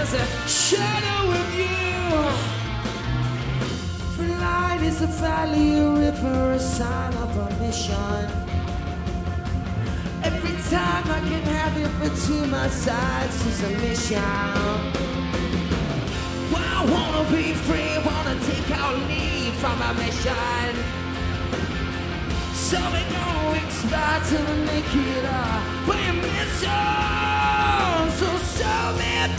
as a shadow of you. For light is a valley, a river, a sign of a mission. Every time I can have it between my sides is a mission. Well, I wanna be free, wanna take our lead from our mission. So we're gonna expire till we make it up. We're mission. So me